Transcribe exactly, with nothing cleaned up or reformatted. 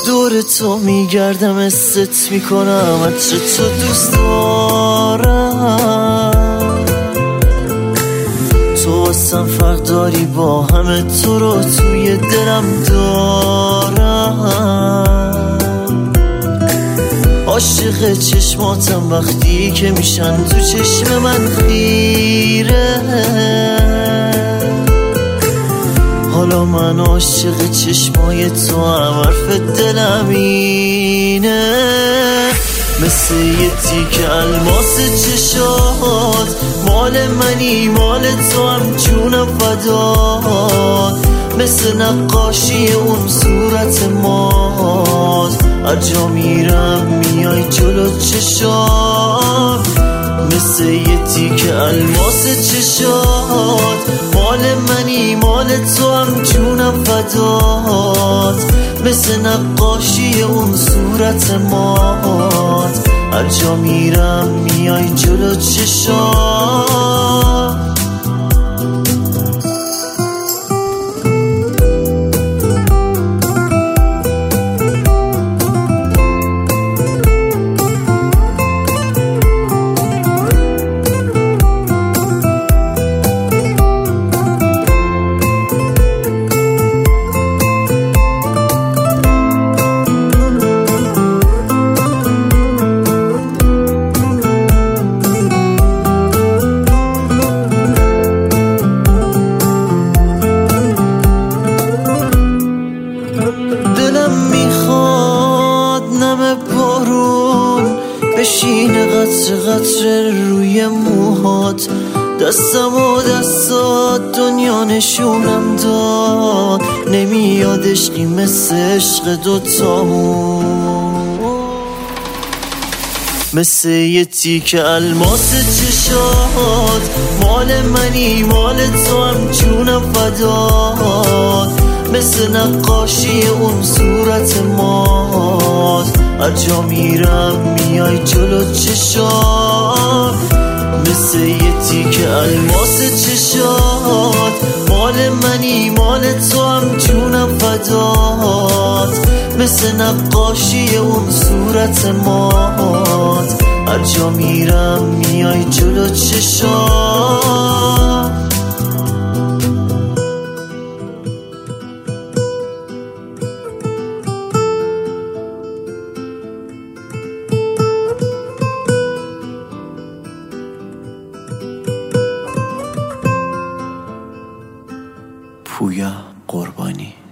دور تو میگردم، استت میکنم، عطر تو دوست دارم. تو واسم فرق داری، با همه تو رو توی دلم دارم. عاشق چشماتم وقتی که میشن تو چشم من خیره. حالا من عاشق چشمای تو هم، حرف دلم اینه. مثل یه تیک الماس چشات، مال منی مال تو هم، جونم فدات. مثل نقاشی اون صورت ماست، هر جا میرم میای جلو چشام. مثل یه تیک الماس چشات، مال منی مال تو هم، جونم فدات. مثل نقاشی اون صورت ماست، هر جا میرم میای جلو چشام. بشینه قطر قطر روی موهات، دستم و دستات دنیا نشونم داد. نمیاد عشقی مثل عشق دوتامون. مثل یه تیک الماس چشات، مال منی مال تو هم، جونم فدات. مثل نقاشی اون صورت ماست، هر جا میرم میای جلو چشام. مثل یه تیک الماس چشات، مال منی مال تو هم، جونم فدات. مثل نقاشی اون صورت ماست، هر جا میرم میای جلو چشام. پویا قربانی.